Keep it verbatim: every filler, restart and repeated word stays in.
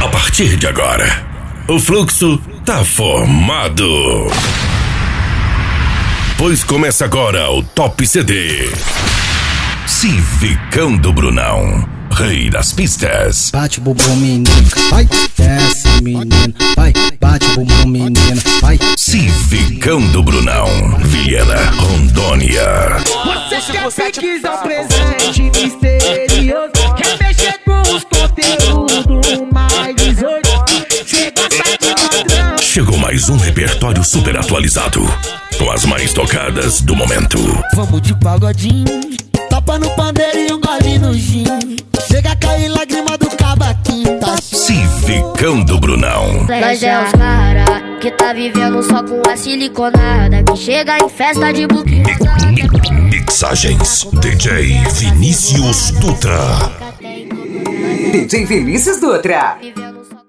A partir de agora, o fluxo tá formado. Pois começa agora o Top C D. Civicão do Brunão, rei das pistas. Bate bumbum menino, vai, desce menino, vai, bate bumbum menino, vai. Civicão do Brunão, Viena, Rondônia. Você quer piques ao presente misterioso, quer mexer com os conteúdos mais dezoito, chega sai de padrão. Chegou mais um repertório super atualizado, com as mais tocadas do momento. Vamos de pagodinho, tapa no pandeiro e um gole no gin. Chega a cair lágrima do cavaquinho, tá? Civicão do Brunão. Nós é os cara que tá vivendo só com a siliconada, que chega em festa de buquinho. Mixagens D J Vinícius Dutra. D J Vinícius Dutra. Vivendo só